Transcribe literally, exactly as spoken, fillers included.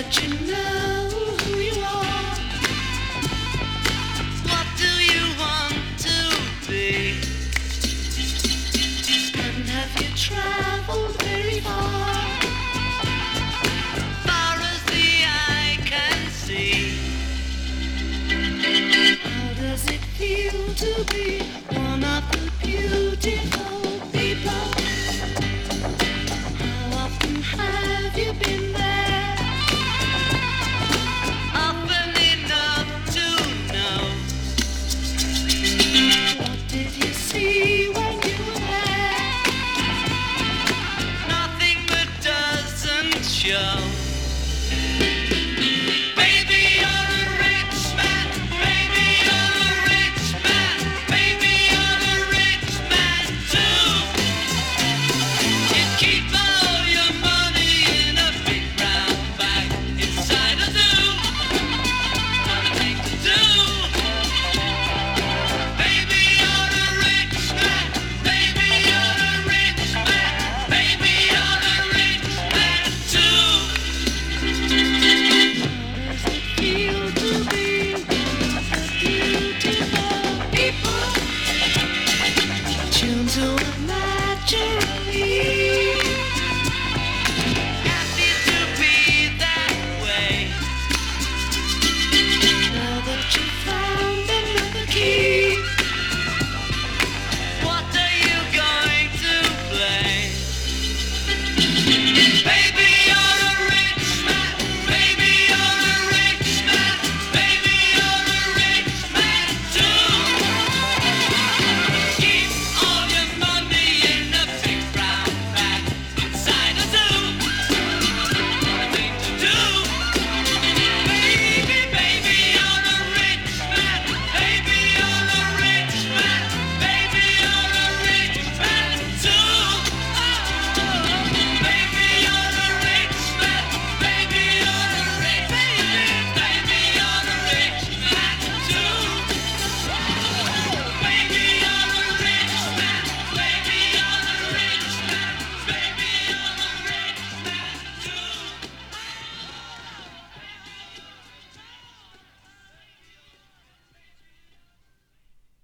Let you know who you are. What do you want to be? And have you traveled very far? Far as the eye can see. How does it feel to be one of the beautiful?